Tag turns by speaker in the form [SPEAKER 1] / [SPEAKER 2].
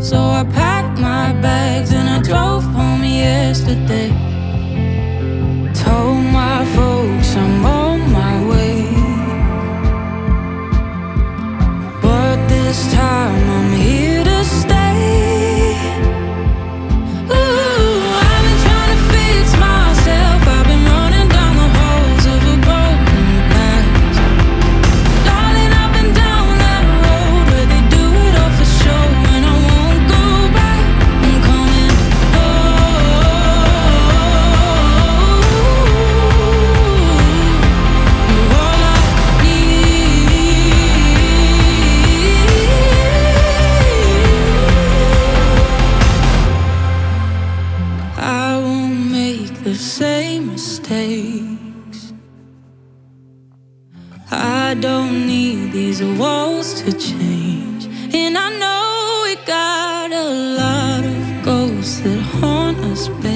[SPEAKER 1] So I packed my bags and I drove home yesterday. Told my folks I'm on my way, but this time I'm here to stay. Ooh, I've been trying to fix myself. I've been running down the halls of a broken past. Darling, I've been down that road where they do it all for show, and I won't go back. I'm coming home. You're all I need. I won't make the same mistakes. I don't need these walls to change. And I know we got a lot of ghosts that haunt us, babe.